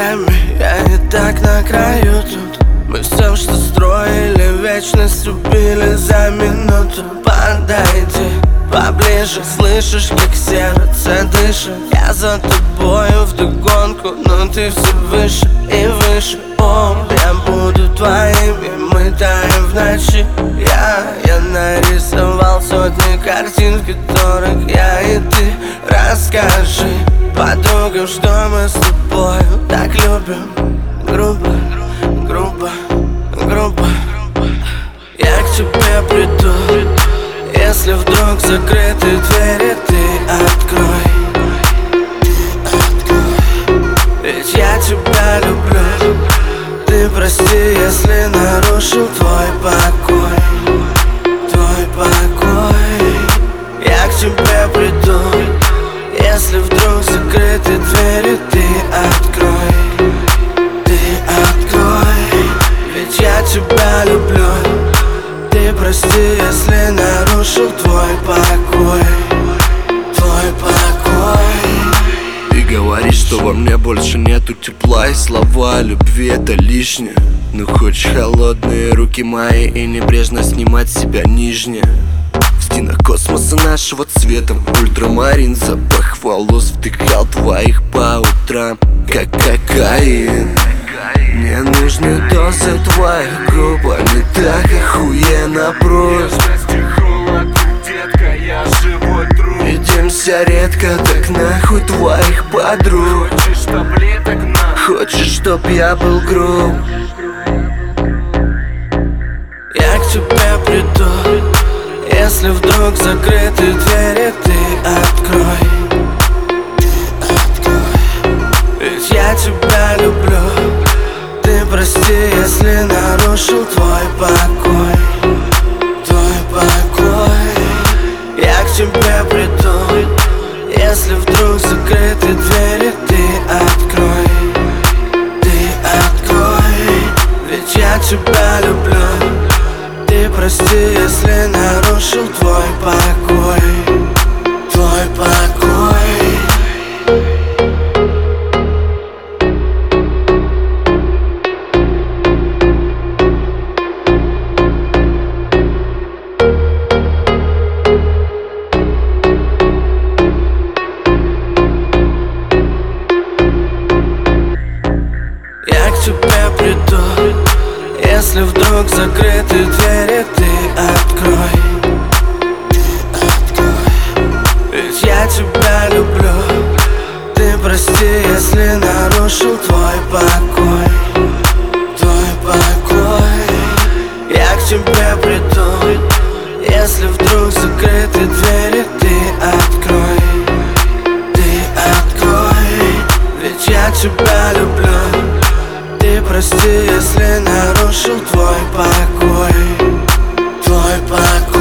ногами, я и так на краю тут. Мы все, что строили, вечность убили за минуту. Подойди поближе, слышишь, как сердце дышит. Я за тобою вдогонку, но ты все выше и выше. О, я буду твоим, и мы таем в ночи. Я нарисовал сотни картин, в которых я и ты. Расскажи подругам, что мы с тобою так любим. Грубо, грубо, грубо. Я к тебе приду, если вдруг закрыты двери, ты открой. Ведь я тебя люблю. Ты прости, если нарушил твой покой. Твой покой. Я к тебе приду, если вдруг закрыты двери, ты открой. Ты открой. Ведь я тебя люблю. Ты прости, если нарушил твой покой. Твой покой. Ты говоришь, что во мне больше нету тепла, и слова любви это лишнее. Ну хочешь холодные руки мои и небрежно снимать с себя нижнее. В стенах космоса нашего цвета ультрамарин, запах волос вдыхал твоих по утрам, как кокаин. Мне нужны дозы твоих губ, они так охуенно просто. Видимся редко, так нахуй твоих подруг. Хочешь, чтоб я был груб? Я к тебе приду, если вдруг закрыты двери, ты открой. Ведь я тебя люблю. Ты прости, если нарушил твой покой. Твой покой. Я к тебе приду, если вдруг закрыты двери, ты открой. Ты открой. Ведь я тебя люблю. Ты прости, если нарушил твой покой. Твой покой. Я к тебе приду, если вдруг закрыты двери, ты открой. Ведь я тебя люблю. Ты прости, если нарушил твой покой. Твой покой. Я к тебе приду, если вдруг закрыты двери, ты открой. Ты открой. Ведь я тебя люблю. Ты прости, если нарушил твой покой. Твой покой.